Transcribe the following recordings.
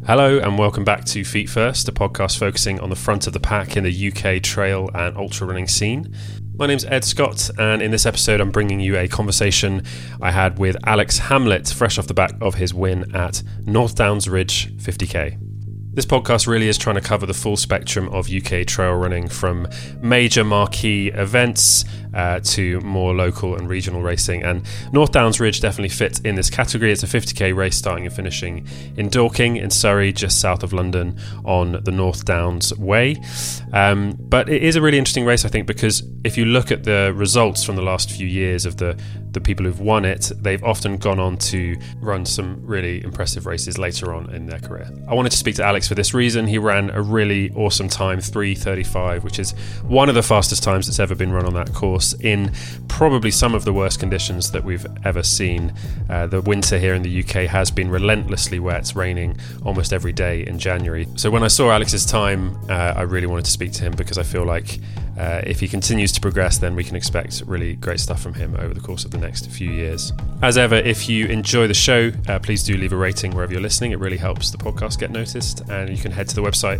Hello and welcome back to Feet First, a podcast focusing on the front of the pack in the UK trail and ultra running scene. My name's Ed Scott, and in this episode I'm bringing you a conversation I had with Alex Hamlett, fresh off the back of his win at North Downs Ridge 50k. This podcast really is trying to cover the full spectrum of UK trail running, from major marquee events to more local and regional racing, and North Downs Ridge definitely fits in this category. It's a 50k race starting and finishing in Dorking in Surrey, just south of London on the North Downs Way. But it is a really interesting race, I think, because if you look at the results from the last few years of the people who've won it, they've often gone on to run some really impressive races later on in their career. I wanted to speak to Alex for this reason. He ran a really awesome time, 3:35, which is one of the fastest times that's ever been run on that course in probably some of the worst conditions that we've ever seen. The winter here in the UK has been relentlessly wet, raining almost every day in January. So when I saw Alex's time, I really wanted to speak to him because I feel like if he continues to progress, then we can expect really great stuff from him over the course of the next few years. As ever, if you enjoy the show, please do leave a rating wherever you're listening. It really helps the podcast get noticed, and you can head to the website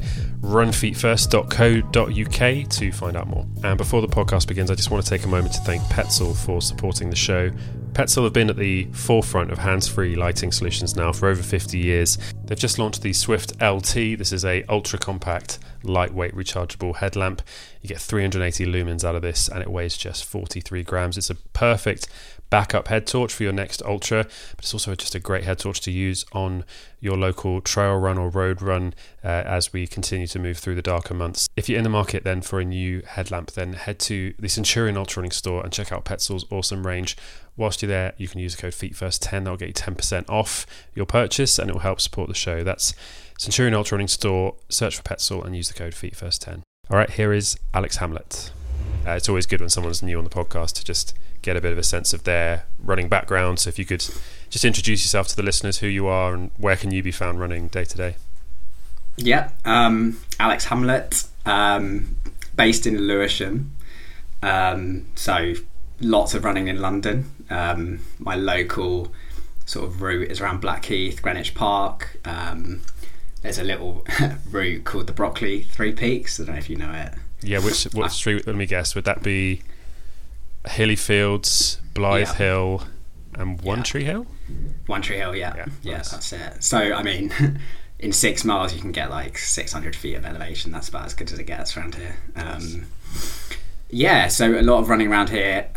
runfeetfirst.co.uk to find out more. And before the podcast begins, I just want to take a moment to thank Petzl for supporting the show. Petzl have been at the forefront of hands-free lighting solutions now for over 50 years. They've just launched the Swift LT. This is a ultra-compact, lightweight, rechargeable headlamp. You get 380 lumens out of this, and it weighs just 43 grams. It's a perfect backup head torch for your next ultra, but it's also just a great head torch to use on your local trail run or road run as we continue to move through the darker months. If you're in the market then for a new headlamp, then head to the Centurion Ultra Running store and check out Petzl's awesome range. Whilst you're there, you can use the code FEETFIRST10. That'll get you 10% off your purchase, and it will help support the show. That's Centurion Ultra Running store. Search for Petzl and use the code FEETFIRST10. All right, here is Alex Hamlett. It's always good when someone's new on the podcast to just get a bit of a sense of their running background. So if you could just introduce yourself to the listeners, who you are and where can you be found running day to day? Yeah, Alex Hamlett, based in Lewisham. So lots of running in London. My local sort of route is around Blackheath, Greenwich Park. There's a little route called the Brockley Three Peaks. I don't know if you know it. Yeah, what street, let me guess, would that be Hilly Fields, Blythe Hill and One Tree Hill? One Tree Hill, yeah, nice. That's it. So, I mean, in 6 miles you can get like 600 feet of elevation. That's about as good as it gets around here. So a lot of running around here.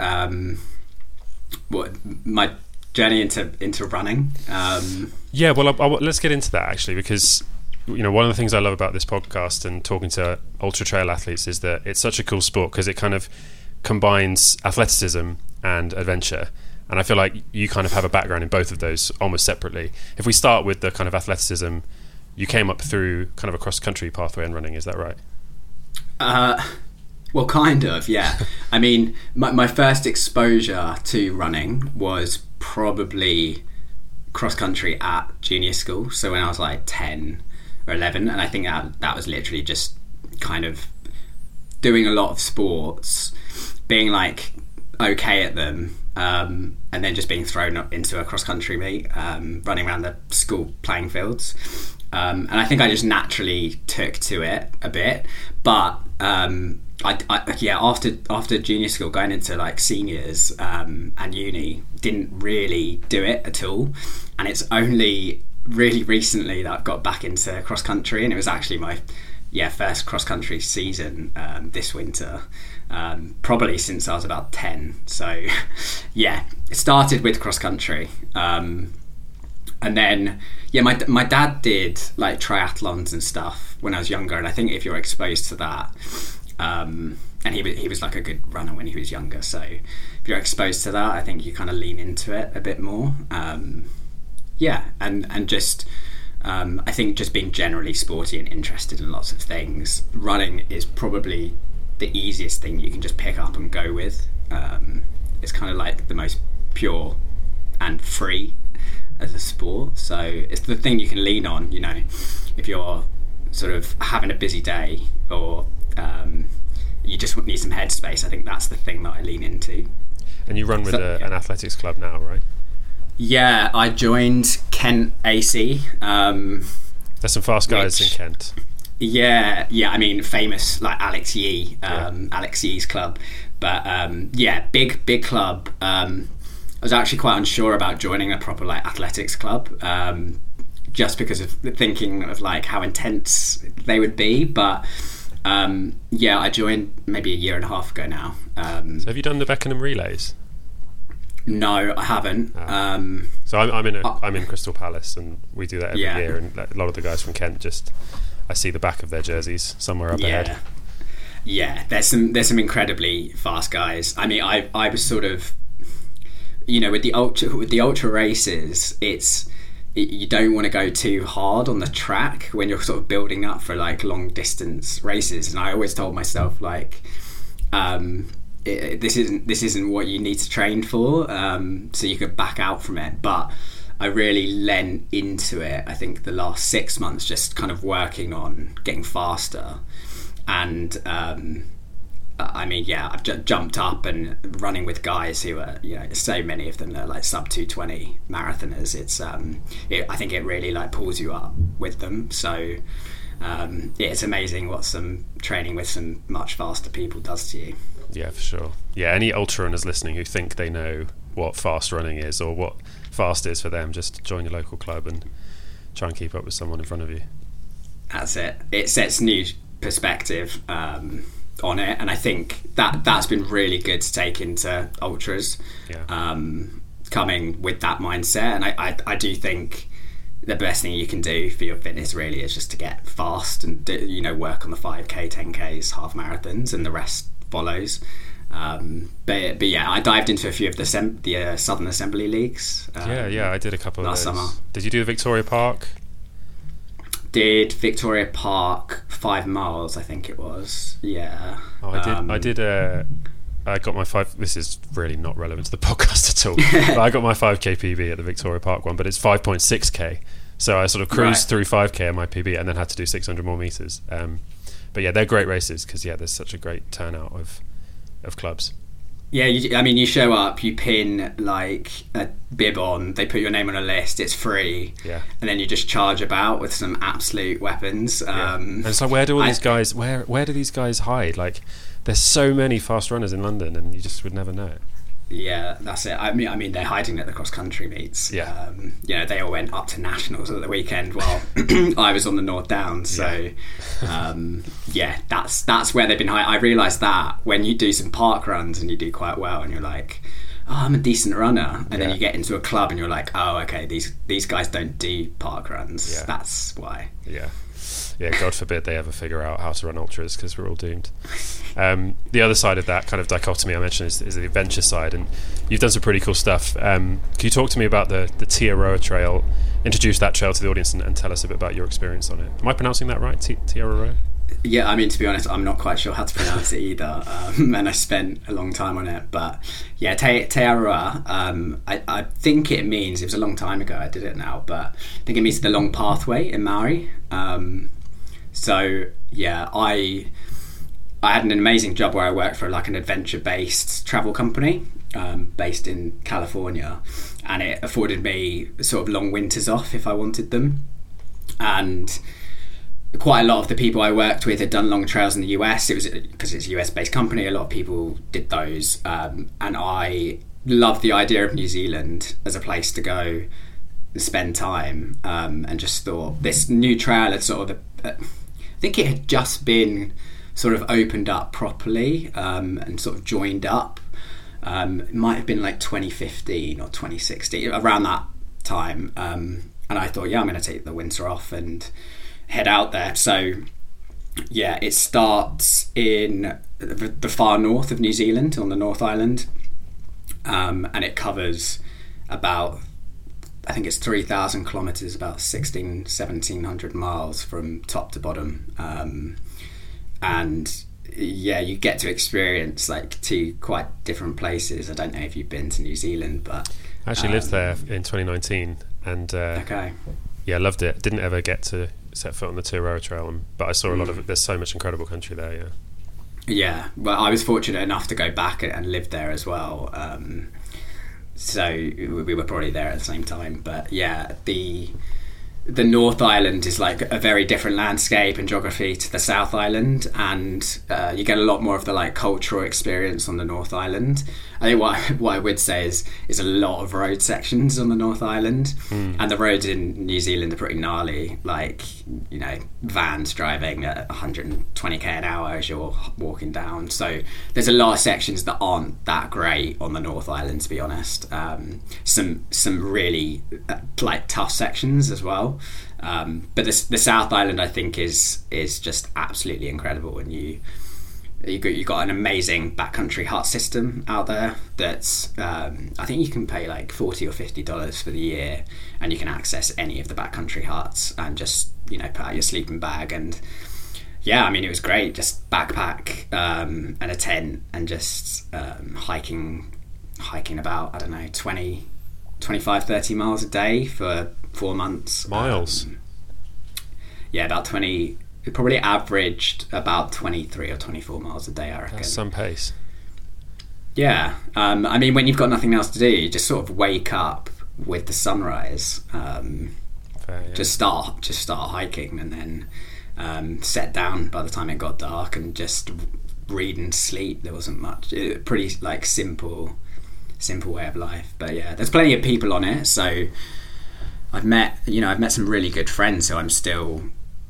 My journey into running. Let's get into that actually, because one of the things I love about this podcast and talking to ultra trail athletes is that it's such a cool sport because it kind of combines athleticism and adventure, and I feel like you kind of have a background in both of those almost separately. If we start with the kind of athleticism, you came up through kind of a cross-country pathway in running, is that right? Well, kind of, yeah. I mean, my first exposure to running was probably cross-country at junior school, so when I was like 10 or 11, and I think that was literally just kind of doing a lot of sports, being like okay at them, and then just being thrown up into a cross-country meet, running around the school playing fields, and I think I just naturally took to it a bit. But after junior school, going into like seniors and uni, didn't really do it at all, and it's only really recently that I've got back into cross country, and it was actually my first cross country season this winter, probably since I was about 10. So it started with cross country, and then my dad did like triathlons and stuff when I was younger, and I think if you're exposed to that, and he was like a good runner when he was younger, so if you're exposed to that, I think you kind of lean into it a bit more. And just I think just being generally sporty and interested in lots of things, running is probably the easiest thing you can just pick up and go with. It's kind of like the most pure and free as a sport, so it's the thing you can lean on, if you're sort of having a busy day or you just need some headspace. I think that's the thing that I lean into. And you run with an athletics club now, right? Yeah, I joined Kent AC There's some fast guys in Kent. Yeah. I mean, famous like Alex Yee, Alex Yee's club, but big club. I was actually quite unsure about joining a proper like athletics club, just because of thinking of like how intense they would be. But I joined maybe a year and a half ago now. So have you done the Beckenham relays? No, I haven't. So I'm in Crystal Palace, and we do that every year. And a lot of the guys from Kent, I see the back of their jerseys somewhere up ahead. Yeah, there's some incredibly fast guys. I mean, I was sort of, with the ultra races, you don't want to go too hard on the track when you're sort of building up for like long distance races. And I always told myself like, this isn't what you need to train for, so you could back out from it. But I really lent into it, I think, the last 6 months, just kind of working on getting faster. And I've jumped up and running with guys who are, so many of them are like sub 220 marathoners. It's I think it really like pulls you up with them. So it's amazing what some training with some much faster people does to you. Yeah, for sure. Yeah, any ultra runners listening who think they know what fast running is or what fast is for them, just join your local club and try and keep up with someone in front of you. That's it. It sets new perspective on it, and I think that's been really good to take into ultras. Coming with that mindset, and I do think the best thing you can do for your fitness really is just to get fast and work on the 5k, 10ks, half marathons, and the rest follows. But I dived into a few of the Southern Assembly leagues. I did a couple last of those. summer. Did you do Victoria Park? Did Victoria Park 5 miles, I think it was. Yeah. Oh, I did. I got my 5. This is really not relevant to the podcast at all. But I got my 5k PB at the Victoria Park one, but it's 5.6k. So I sort of cruised through 5k at my PB and then had to do 600 more meters. But yeah, they're great races because there's such a great turnout of clubs. Yeah, you show up, you pin like a bib on, they put your name on a list, it's free, and then you just charge about with some absolute weapons. And it's like, where do all these guys? Where do these guys hide? Like, there's so many fast runners in London, and you just would never know it. Yeah, that's it. I mean, they're hiding at the cross country meets. Yeah, they all went up to nationals at the weekend while I was on the North Downs. So, that's where they've been hiding. I realised that when you do some park runs and you do quite well, and you're like, oh, I'm a decent runner, and then you get into a club and you're like, oh, okay, these guys don't do park runs. Yeah. That's why. Yeah, God forbid they ever figure out how to run ultras, because we're all doomed. The other side of that kind of dichotomy I mentioned is the adventure side, and you've done some pretty cool stuff. Can you talk to me about the Tia Roa Trail, introduce that trail to the audience, and tell us a bit about your experience on it? Am I pronouncing that right, Tia Roa? Yeah, I mean, to be honest, I'm not quite sure how to pronounce it either, and I spent a long time on it. But yeah, Tia Roa, I think it means, it was a long time ago, I did it now, but I think it means the long pathway in Maori. So yeah, I had an amazing job where I worked for like an adventure-based travel company based in California, and it afforded me sort of long winters off if I wanted them. And quite a lot of the people I worked with had done long trails in the US. It was because it's a US-based company. A lot of people did those, and I loved the idea of New Zealand as a place to go spend time, and just thought this new trail had sort of I think it had just been sort of opened up properly, and sort of joined up. It might have been like 2015 or 2016, around that time, and I thought, I'm going to take the winter off and head out there. So yeah, it starts in the far north of New Zealand on the North Island, and it covers about, I think it's 3,000 kilometres, about 1,700 miles from top to bottom. And yeah, you get to experience like 2 quite different places. I don't know if you've been to New Zealand, but I actually lived there in 2019, and loved it. Didn't ever get to set foot on the Tia Roa Trail, but I saw a lot of it. There's so much incredible country there. Yeah, well, I was fortunate enough to go back and live there as well. So we were probably there at the same time. But yeah, the the North Island is like a very different landscape and geography to the South Island, and you get a lot more of the like cultural experience on the North Island. I think what I would say is a lot of road sections on the North Island, and the roads in New Zealand are pretty gnarly. Like, you know, vans driving at 120k an hour as you're walking down. So there's a lot of sections that aren't that great on the North Island, to be honest. Some really like tough sections as well. But the South Island, I think, is just absolutely incredible, and you got an amazing backcountry hut system out there that's I think you can pay like $40 or $50 for the year, and you can access any of the backcountry huts and just, you know, put out your sleeping bag. And yeah, I mean, it was great, just backpack and a tent and just hiking about, I don't know, 25, 30 miles a day for 4 months. Miles? Yeah, about 20. It probably averaged about 23 or 24 miles a day, I reckon. That's some pace. Yeah. I mean, when you've got nothing else to do, you just sort of wake up with the sunrise. Fair, yeah. Just start hiking, and then set down by the time it got dark, and just read and sleep. There wasn't much. Pretty like simple way of life. But yeah, there's plenty of people on it. So I've met some really good friends who are still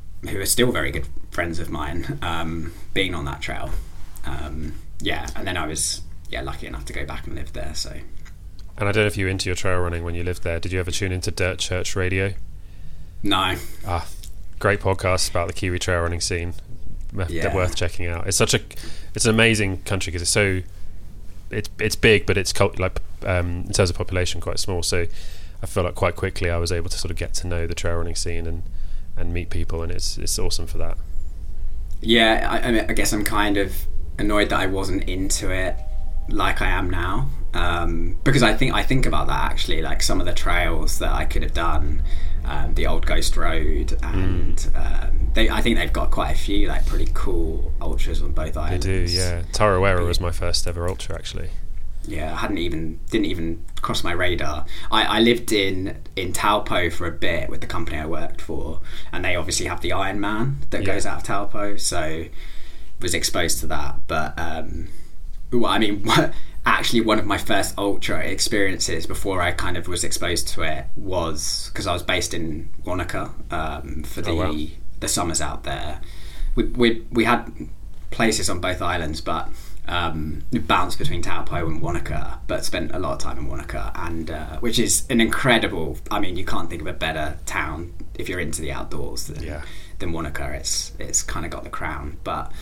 very good friends of mine, being on that trail. And then I was lucky enough to go back and live there. So, and I don't know if you were into your trail running when you lived there. Did you ever tune into Dirt Church Radio? No. Great podcast about the Kiwi trail running scene. They're worth checking out. It's an amazing country because it's big, but it's like in terms of population quite small. So I feel like quite quickly I was able to sort of get to know the trail running scene and meet people, and it's awesome for that. Yeah, I mean, I guess I'm kind of annoyed that I wasn't into it like I am now, because I think about that actually, like some of the trails that I could have done, the Old Ghost Road, and I think they've got quite a few like pretty cool ultras on both islands. They do, yeah. Tarawera was my first ever ultra, actually. Yeah, didn't even cross my radar. I lived in Taupo for a bit with the company I worked for, and they obviously have the Ironman that goes out of Taupo, so was exposed to that. But I mean, actually one of my first ultra experiences before I kind of was exposed to it was because I was based in Wanaka for the summers out there. We had places on both islands, but bounced between Taupo and Wanaka, but spent a lot of time in Wanaka, and which is an incredible, I mean, you can't think of a better town if you're into the outdoors than Wanaka. It's kind of got the crown. But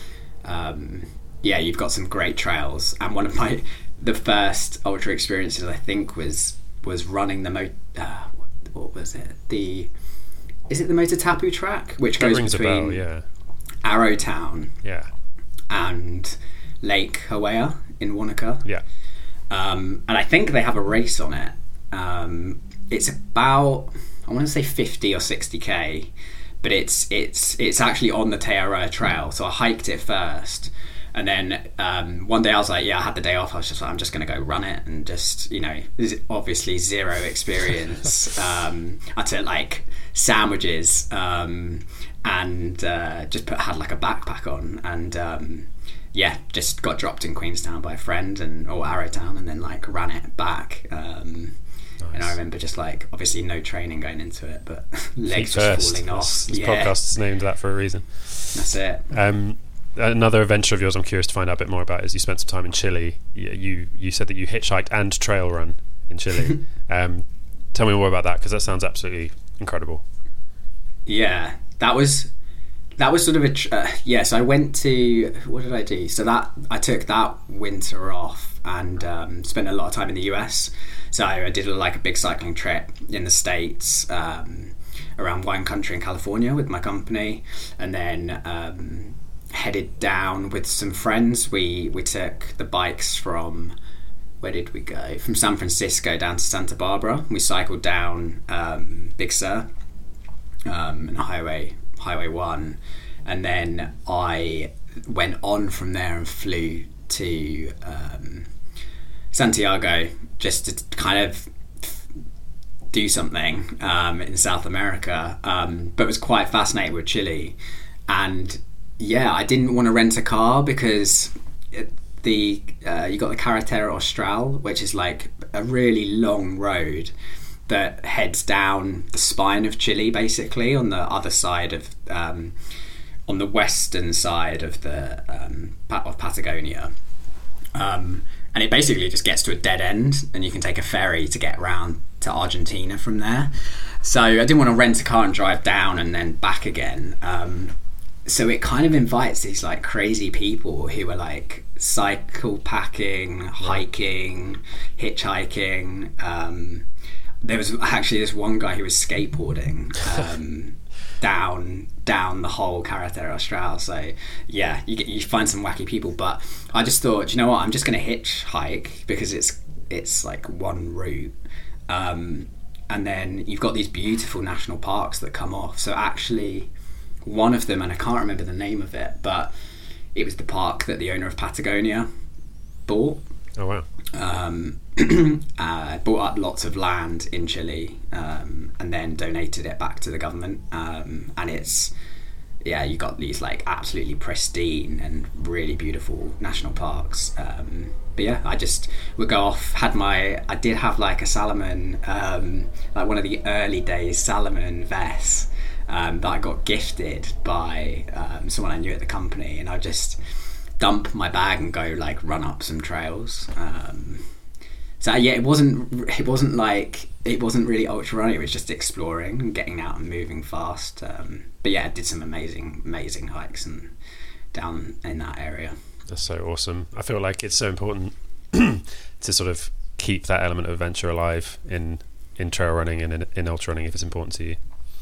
you've got some great trails, and one of the first ultra experiences I think was running what was it, is it the Motatapu track, which goes between Arrowtown and Lake Hawea in Wanaka. And I think they have a race on it. It's about, I want to say 50 or 60k, but it's actually on the Te Aroha Trail. So I hiked it first, and then one day I was like, I had the day off. I was just like, I'm just going to go run it, and just, you know, obviously zero experience. I took like sandwiches and just had like a backpack on, and just got dropped in Queenstown by a friend or Arrowtown, and then like ran it back. Nice. And I remember just like, obviously no training going into it, but legs just falling off. This podcast's named that for a reason. That's it. Another adventure of yours I'm curious to find out a bit more about is you spent some time in Chile. You said that you hitchhiked and trail run in Chile. Tell me more about that, because that sounds absolutely incredible. Yeah, that was sort of so I went to, what did I do? So that I took that winter off and spent a lot of time in the US. So I did like a big cycling trip in the States, around wine country in California with my company, and then headed down with some friends. We took the bikes from, where did we go? From San Francisco down to Santa Barbara. We cycled down Big Sur and Highway 1, and then I went on from there and flew to Santiago just to kind of do something in South America, but was quite fascinated with Chile. And yeah, I didn't want to rent a car because you got the Carretera Austral, which is like a really long road that heads down the spine of Chile, basically on the other side of on the western side of the of Patagonia, and it basically just gets to a dead end, and you can take a ferry to get around to Argentina from there. So I didn't want to rent a car and drive down and then back again. So it kind of invites these like crazy people who are like cycle packing, hiking, hitchhiking. There was actually this one guy who was skateboarding down the whole Carretera Austral. So yeah, you find some wacky people. But I just thought, you know what, I'm just going to hitchhike because it's like one route. And then you've got these beautiful national parks that come off. So actually, one of them, and I can't remember the name of it, but it was the park that the owner of Patagonia bought. Oh wow. Bought up lots of land in Chile, and then donated it back to the government. And it's, yeah, you got these like absolutely pristine and really beautiful national parks. But yeah, I just would go off. I did have like a Salomon, like one of the early days Salomon vests. That I got gifted by someone I knew at the company, and I just dump my bag and go like run up some trails. So yeah, it wasn't really ultra running. It was just exploring and getting out and moving fast. But yeah, I did some amazing hikes and down in that area. That's so awesome. I feel like it's so important to sort of keep that element of adventure alive in trail running and in ultra running if it's important to you.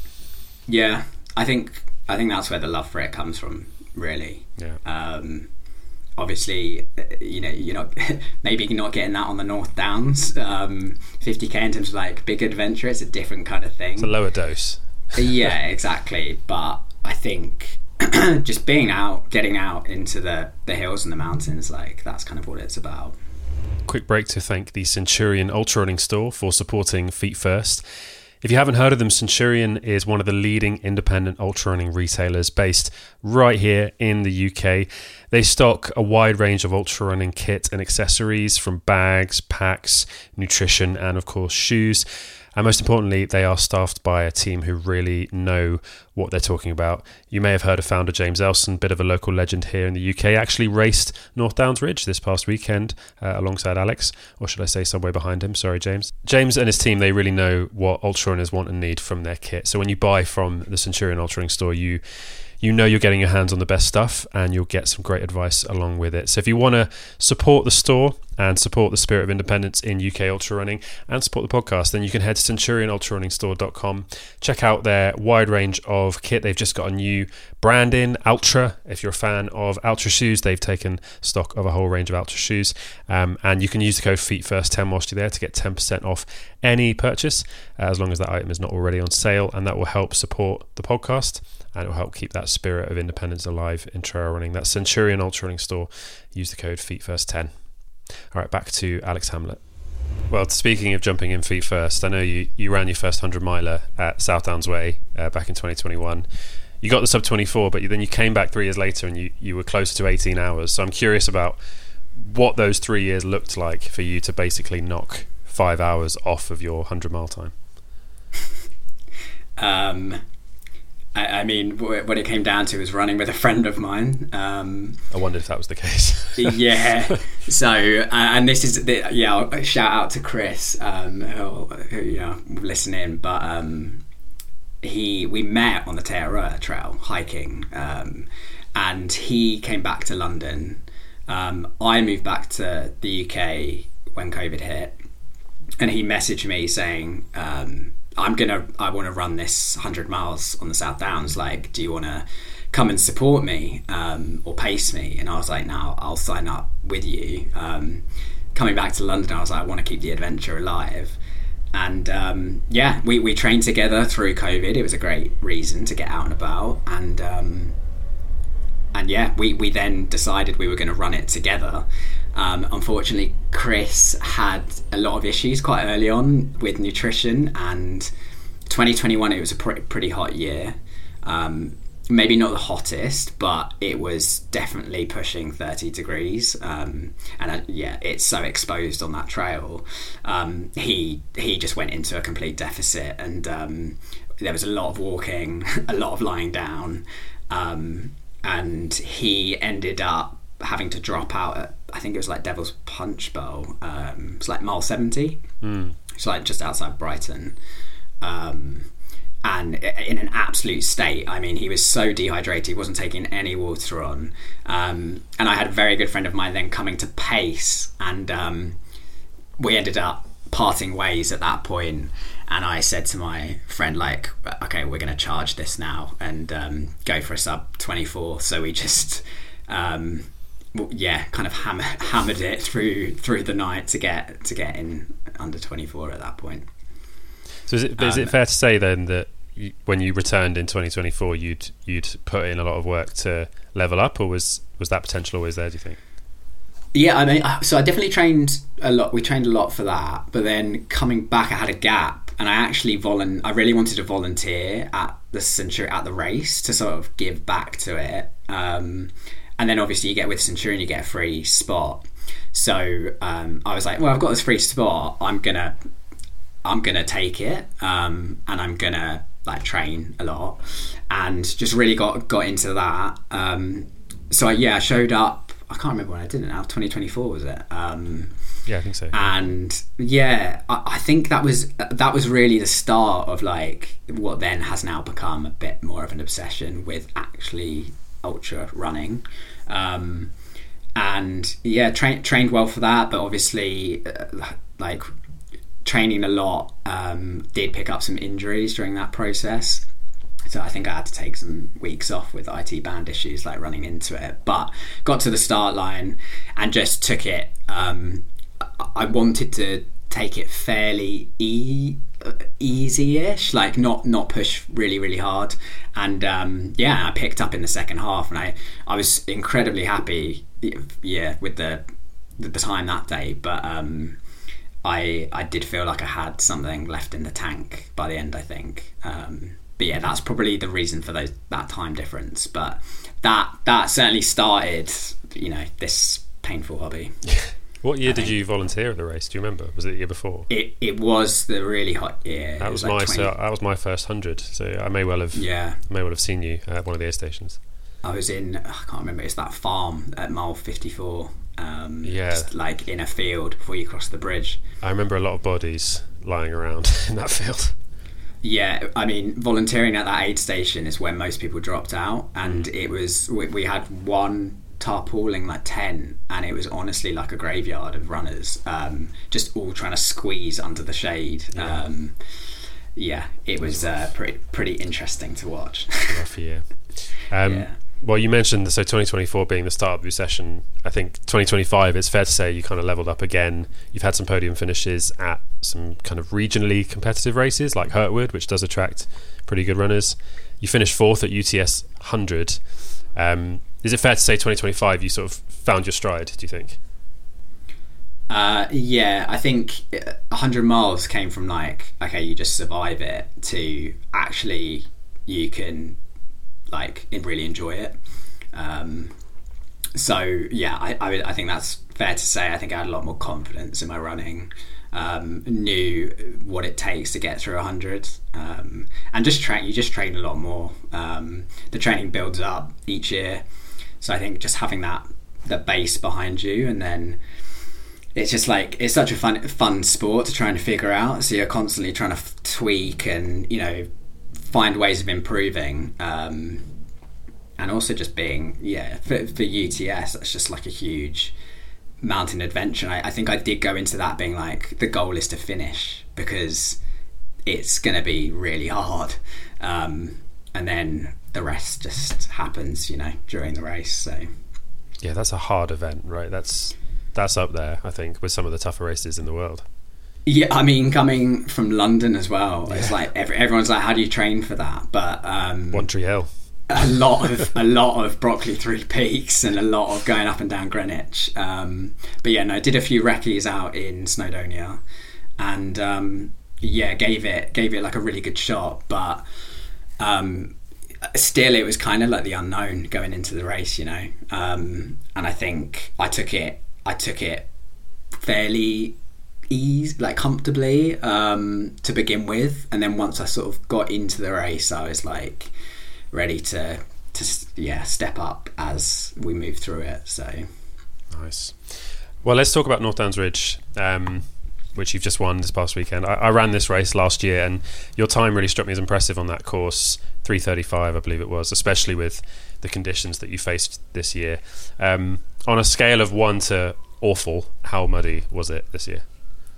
Yeah, I think that's where the love for it comes from, really. Yeah. Obviously, you know, you're not maybe not getting that on the North Downs. 50k in terms of like big adventure, it's a different kind of thing. It's a lower dose. Yeah, exactly. But I think just being out, getting out into the hills and the mountains, like that's kind of what it's about. Quick break to thank the Centurion Ultra Running Store for supporting Feet First. If you haven't heard of them, Centurion is one of the leading independent ultra running retailers based right here in the UK. They stock a wide range of ultra running kit and accessories, from bags, packs, nutrition, and of course shoes. And most importantly, they are staffed by a team who really know what they're talking about. You may have heard of founder James Elson, bit of a local legend here in the UK, actually raced North Downs Ridge this past weekend alongside Alex, or should I say somewhere behind him. Sorry, James. James and his team, they really know what ultra runners want and need from their kit. So when you buy from the Centurion Ultra Running Store, you know you're getting your hands on the best stuff, and you'll get some great advice along with it. So if you want to support the store and support the spirit of independence in UK ultra running and support the podcast, then you can head to centurionultrarunningstore.com. Check out their wide range of kit. They've just got a new brand in, Altra. If you're a fan of Altra shoes, they've taken stock of a whole range of Altra shoes. And you can use the code FEETFIRST10 whilst you're there to get 10% off any purchase, as long as that item is not already on sale, and that will help support the podcast. And it will help keep that spirit of independence alive in trail running. That's Centurion Ultra Running Store. Use the code FEETFIRST10. All right, back to Alex Hamlet. Well, speaking of jumping in feet first, I know you ran your first 100 miler at South Downs Way back in 2021. You got the sub 24, but then you came back 3 years later and you were closer to 18 hours. So I'm curious about what those 3 years looked like for you to basically knock 5 hours off of your 100 mile time. I mean, what it came down to was running with a friend of mine. I wondered if that was the case. Yeah. So, and this is I'll shout out to Chris, who listen in. But we met on the Te Aroha Trail hiking, and he came back to London. I moved back to the UK when COVID hit, and he messaged me saying, I want to run this 100 miles on the South Downs. Like, do you want to come and support me or pace me? And I was like, no, I'll sign up with you. Coming back to London, I was like, I want to keep the adventure alive. And we trained together through COVID. It was a great reason to get out and about. And we then decided we were going to run it together. Unfortunately, Chris had a lot of issues quite early on with nutrition, and 2021 it was a pretty hot year. Maybe not the hottest, but it was definitely pushing 30 degrees. It's so exposed on that trail. He just went into a complete deficit, and there was a lot of walking, a lot of lying down, and he ended up having to drop out at, I think it was like Devil's Punch Bowl. It's like mile 70. It's like just outside Brighton. And in an absolute state. I mean, he was so dehydrated, he wasn't taking any water on. And I had a very good friend of mine then coming to pace, and we ended up parting ways at that point. And I said to my friend, like, okay, we're going to charge this now and go for a sub 24. So we just, kind of hammered it through the night to get in under 24 at that point. So is it fair to say then that when you returned in 2024, you'd put in a lot of work to level up, or was that potential always there, do you think? Yeah, I mean, so I definitely trained a lot. We trained a lot for that, but then coming back, I had a gap, and I actually I really wanted to volunteer at the race to sort of give back to it. And then obviously you get with Centurion, you get a free spot. So I was like, well, I've got this free spot. I'm gonna take it, and I'm gonna like train a lot, and just really got into that. So I showed up. I can't remember when I did it now. 2024 was it? Yeah, I think so. And yeah, I think that was really the start of like what then has now become a bit more of an obsession with actually ultra running. And yeah, trained well for that, but obviously like training a lot, did pick up some injuries during that process. So I think I had to take some weeks off with IT band issues, like running into it. But got to the start line and just took it. I wanted to take it fairly easy-ish, like not push really, really hard. And I picked up in the second half, and I was incredibly happy, with the time that day. But I did feel like I had something left in the tank by the end, I think. But yeah, that's probably the reason for that time difference. But that certainly started, this painful hobby. What year did you volunteer at the race? Do you remember? Was it the year before? It was the really hot year. That was my first 100. So I may well have seen you at one of the air stations. I was I can't remember. It's that farm at mile 54. Just like in a field before you cross the bridge. I remember a lot of bodies lying around in that field. Yeah, I mean, volunteering at that aid station is when most people dropped out, and it was we had one tarpauling like 10, and it was honestly like a graveyard of runners, just all trying to squeeze under the shade. It was pretty interesting to watch. Rough year. Well, you mentioned 2024 being the start of the session. I think 2025, it's fair to say you kind of leveled up again. You've had some podium finishes at some kind of regionally competitive races like Hurtwood, which does attract pretty good runners. You finished 4th at UTS 100. Is it fair to say 2025 you sort of found your stride, do you think? I think 100 miles came from like, okay, you just survive it, to actually you can like really enjoy it. I think that's fair to say. I think I had a lot more confidence in my running, knew what it takes to get through 100, and you just train a lot more. The training builds up each year, so I think just having the base behind you, and then it's just like, it's such a fun sport to try and figure out, so you're constantly trying to tweak and find ways of improving, and also just being for UTS, that's just like a huge mountain adventure. I think I did go into that being like, the goal is to finish, because it's going to be really hard, and then the rest just happens during the race. So yeah, that's a hard event, right? That's up there, I think, with some of the tougher races in the world. Yeah, I mean, coming from London as well, it's like everyone's like, how do you train for that? But One Tree Hill. a lot of Brockley Three Peaks and a lot of going up and down Greenwich. But yeah, no, I did a few recce's out in Snowdonia, and gave it like a really good shot. But still, it was kind of like the unknown going into the race, and I think I took it fairly comfortably to begin with, and then once I sort of got into the race, I was like ready to step up as we move through it. So nice. Well, let's talk about North Downs Ridge, which you've just won this past weekend. I ran this race last year, and your time really struck me as impressive on that course, 3:35 I believe it was, especially with the conditions that you faced this year. On a scale of 1 to awful, how muddy was it this year?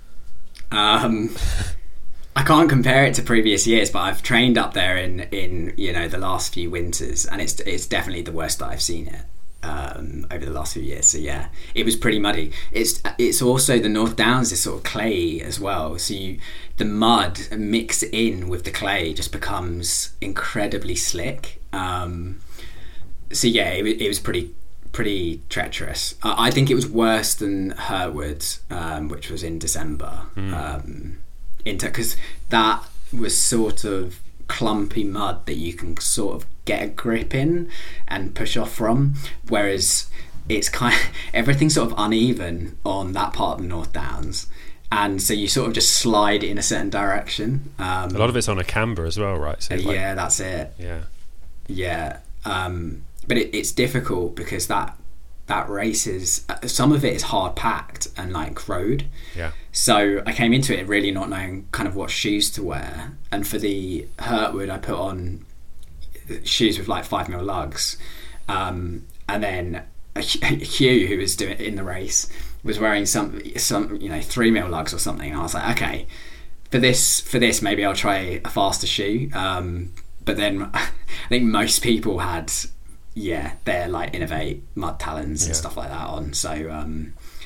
I can't compare it to previous years, but I've trained up there in the last few winters, and it's definitely the worst that I've seen it over the last few years. So yeah, it was pretty muddy. It's also the North Downs is sort of clay as well, so the mud mixed in with the clay just becomes incredibly slick. So yeah, it was pretty treacherous. I think it was worse than Hurtwood, which was in December. Because that was sort of clumpy mud that you can sort of get a grip in and push off from, whereas it's everything's sort of uneven on that part of the North Downs, and so you sort of just slide in a certain direction. A lot of it's on a camber as well, right? So yeah, that's it. Yeah. But it's difficult because that race is, some of it is hard packed and like road. Yeah. So I came into it really not knowing kind of what shoes to wear, and for the Hurtwood I put on shoes with like 5mm lugs, and then Hugh, who was doing it in the race, was wearing some 3mm lugs or something, and I was like, okay, for this maybe I'll try a faster shoe. But then I think most people had they're like Innovate Mud Talons and stuff like that on. So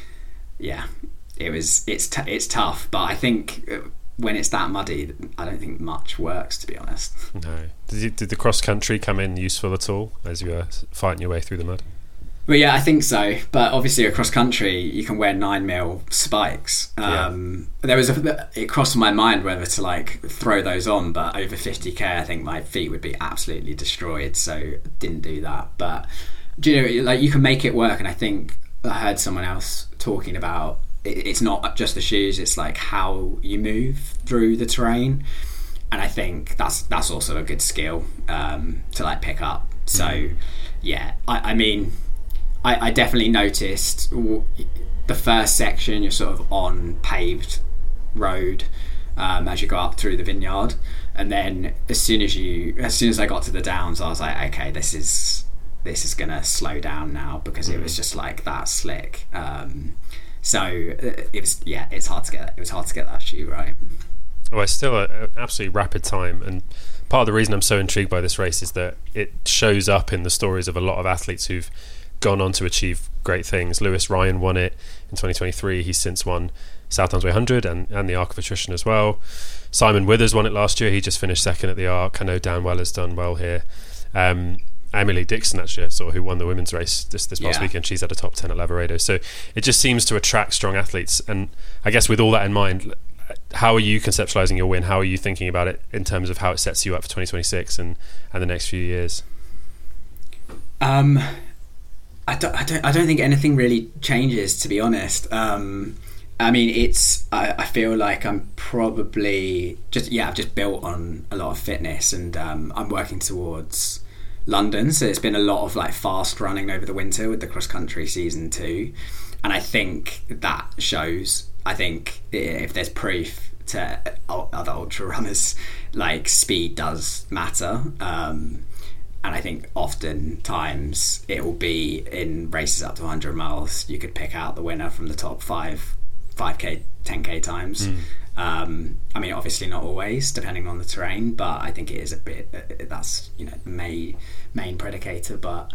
it's tough, but I think when it's that muddy, I don't think much works, to be honest. No. Did the cross country come in useful at all as you were fighting your way through the mud? Well, yeah, I think so. But obviously, across country, you can wear 9mm spikes. It crossed my mind whether to like throw those on, but over 50k, I think my feet would be absolutely destroyed. So didn't do that. But you can make it work. And I think I heard someone else talking about it's not just the shoes; it's like how you move through the terrain. And I think that's also a good skill to like pick up. So yeah, I mean. I definitely noticed the first section you're sort of on paved road as you go up through the vineyard, and then as soon as I got to the Downs, I was like, okay, this is gonna slow down now, because it was just like that slick. So it's hard to get that shoe right. Well, it's still an absolutely rapid time, and part of the reason I'm so intrigued by this race is that it shows up in the stories of a lot of athletes who've gone on to achieve great things. Lewis Ryan won it in 2023. He's since won South Downs Way 100 and the Arc of Attrition as well. Simon Withers won it last year. He just finished second at the Arc. I know Dan Weller's done well here. Emily Dixon, actually, who won the women's race this past weekend. She's at a top 10 at Lavaredo. So it just seems to attract strong athletes. And I guess with all that in mind, how are you conceptualizing your win? How are you thinking about it in terms of how it sets you up for 2026 and the next few years? I don't think anything really changes, to be honest. I mean, I feel like I'm probably I've just built on a lot of fitness, and I'm working towards London, so it's been a lot of like fast running over the winter with the cross country season 2, and I think that shows. I think if there's proof to other ultra runners, like speed does matter. And I think oftentimes it will be in races up to 100 miles, you could pick out the winner from the top 5k, 10k times. I mean, obviously not always, depending on the terrain, but I think it is a bit, that's, the main predicator. But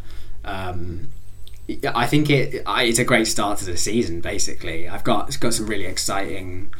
I think it's a great start to the season, basically. I've got some really exciting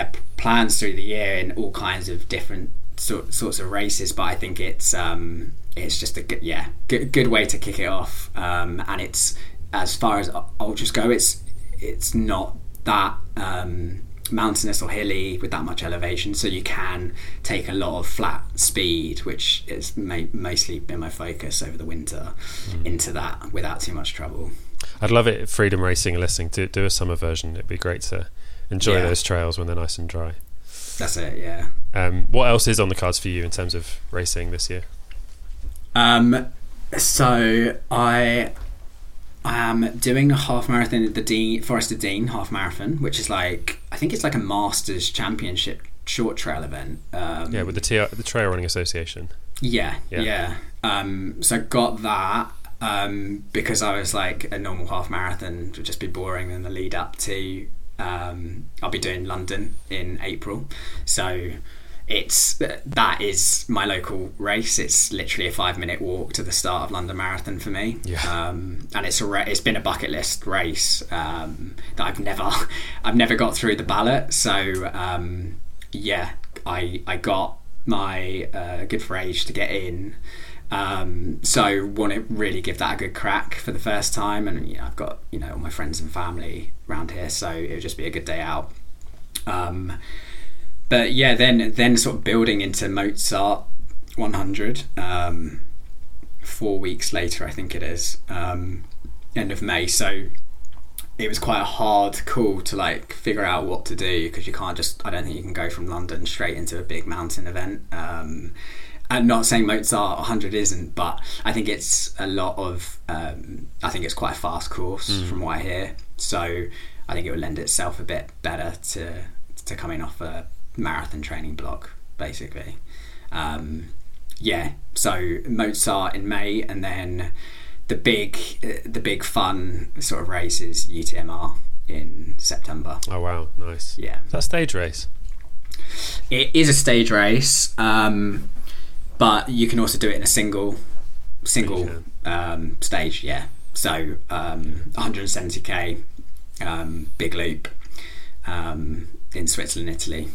plans through the year in all kinds of different sorts of races, but I think it's it's just a good way to kick it off. And it's, as far as ultras go, it's not that mountainous or hilly with that much elevation, so you can take a lot of flat speed, which is mostly been my focus over the winter, into that without too much trouble. I'd love it if Freedom Racing are listening to do a summer version. It'd be great to enjoy those trails when they're nice and dry. That's it, yeah. What else is on the cards for you in terms of racing this year? So I am doing a half marathon at the Forest of Dean half marathon, which is like, I think it's like a Masters Championship short trail event. With the Trail Running Association. Yeah. So I got that because I was like, a normal half marathon would just be boring, and the lead up to I'll be doing London in April, so that is my local race. It's literally a 5-minute walk to the start of London Marathon for me. And it's been a bucket list race that I've never got through the ballot, so I got my good for age to get in. So want to really give that a good crack for the first time, and I've got all my friends and family around here, so it would just be a good day out. But yeah, then sort of building into Mozart 100 4 weeks later, I think it is, end of May. So it was quite a hard call to like figure out what to do, because I don't think you can go from London straight into a big mountain event. I'm not saying Mozart 100 isn't, but I think it's a lot of I think it's quite a fast course from what I hear, so I think it would lend itself a bit better to coming off a marathon training block, basically. So Mozart in May, and then the big fun sort of race is UTMR in September. Oh wow, nice. Yeah, is that a stage race? It is a stage race, but you can also do it in a single stage. Yeah, so 170k big loop in Switzerland, Italy.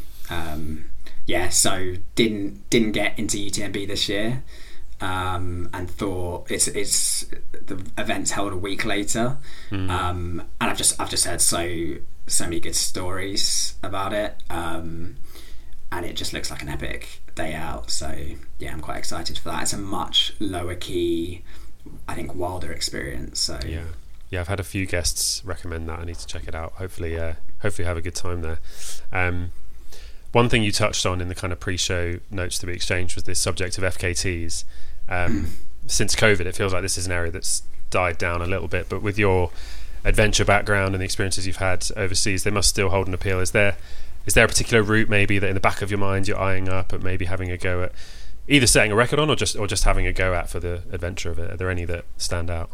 So didn't get into UTMB this year, and thought it's the event's held a week later, and I've just heard so many good stories about it, and it just looks like an epic day out. So yeah, I'm quite excited for that. It's a much lower key, I think, wilder experience. So yeah, I've had a few guests recommend that. I need to check it out. Hopefully have a good time there. One thing you touched on in the kind of pre-show notes that we exchanged was this subject of FKTs. Since COVID, it feels like this is an area that's died down a little bit, but with your adventure background and the experiences you've had overseas, they must still hold an appeal. Is there a particular route maybe that in the back of your mind you're eyeing up at maybe having a go at, either setting a record on or just having a go at for the adventure of it? Are there any that stand out?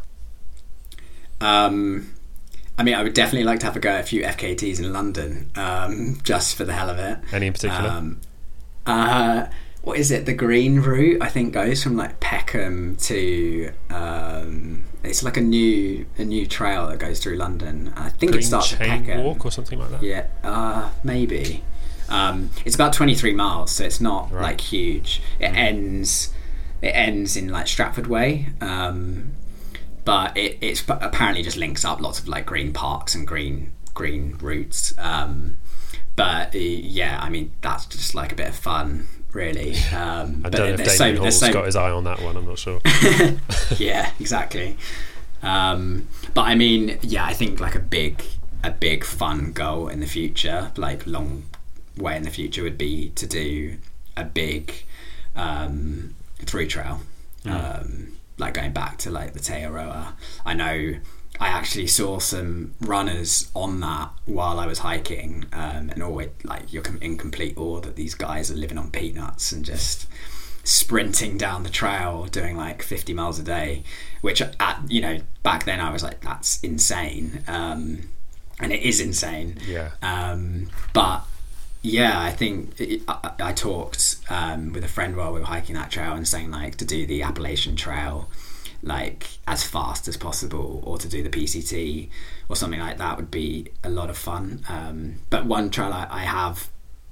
I mean, I would definitely like to have a go at a few FKTs in London, just for the hell of it. Any in particular? What is it? The green route, I think, goes from like Peckham to it's like a new trail that goes through London. I think Green it starts at Peckham Walk or something like that. Yeah, maybe. It's about 23 miles, so it's not like huge. It ends in like Stratford Way. But it's apparently just links up lots of like green parks and green routes. But yeah, I mean, that's just like a bit of fun, really. I don't know if Damien Hall's got his eye on that one. I'm not sure. Yeah, exactly. But I mean, yeah, I think like a big fun goal in the future, like long way in the future, would be to do a big through trail. Like going back to like the Te Aroa. I know I actually saw some runners on that while I was hiking, and always like you're in complete awe that these guys are living on peanuts and just sprinting down the trail doing like 50 miles a day, which back then I was like, that's insane, and it is insane. But yeah, I think I talked with a friend while we were hiking that trail and saying like to do the Appalachian Trail like as fast as possible, or to do the PCT or something like that would be a lot of fun. But one trail I have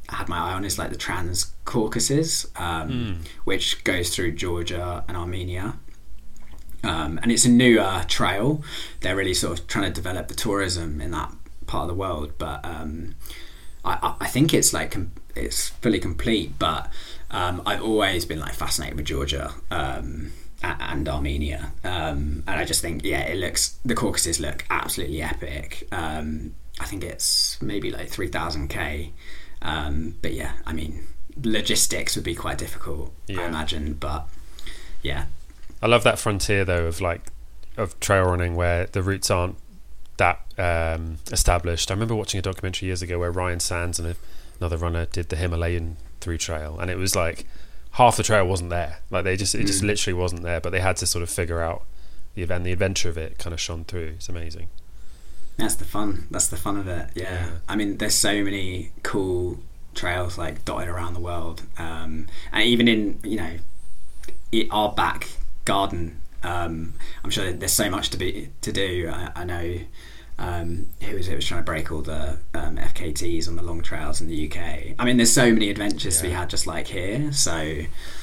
had my eye on is like the Trans Caucasus, which goes through Georgia and Armenia. And it's a newer trail. They're really sort of trying to develop the tourism in that part of the world, but I think it's like it's fully complete. But I've always been like fascinated with Georgia and Armenia, and I just think the Caucasus look absolutely epic. I think it's maybe like 3,000 km, but yeah, I mean, logistics would be quite difficult, I imagine, but yeah. I love that frontier though of trail running where the routes aren't that established. I remember watching a documentary years ago where Ryan Sands and another runner did the Himalayan through trail, and it was like half the trail wasn't there. Like it just literally wasn't there, but they had to sort of figure out the adventure of it kind of shone through. It's amazing. That's the fun of it. Yeah. I mean, there's so many cool trails like dotted around the world, and even in our back garden, I'm sure there's so much to do. I know who was trying to break all the FKTs on the long trails in the UK. I mean, there's so many adventures to be had just like here. So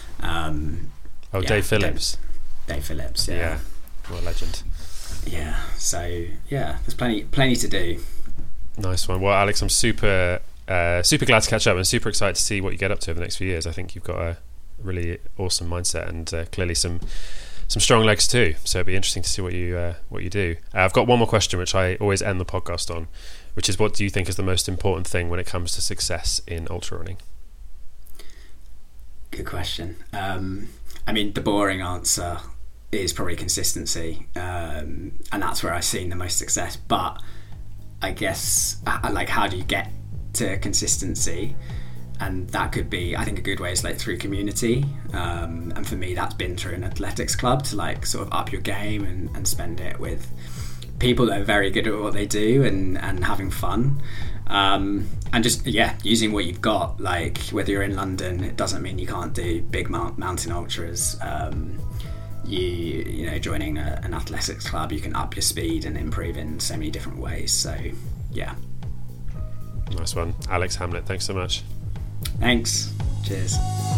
Dave Phillips. Dave Phillips, yeah. What a legend. Yeah, so yeah, there's plenty to do. Nice one. Well, Alex, I'm super glad to catch up and super excited to see what you get up to over the next few years. I think you've got a really awesome mindset and clearly some strong legs too, so it'll be interesting to see what you do. I've got one more question which I always end the podcast on, which is, what do you think is the most important thing when it comes to success in ultra running? Good question. I mean, the boring answer is probably consistency, and that's where I've seen the most success, but I guess like, how do you get to consistency? And that could be, I think, a good way is like through community, and for me that's been through an athletics club, to like sort of up your game and spend it with people that are very good at what they do and having fun, and just using what you've got. Like, whether you're in London, it doesn't mean you can't do big mountain ultras. Joining an athletics club, you can up your speed and improve in so many different ways. So yeah. Nice one. Alex Hamlett, thanks so much. Thanks. Cheers.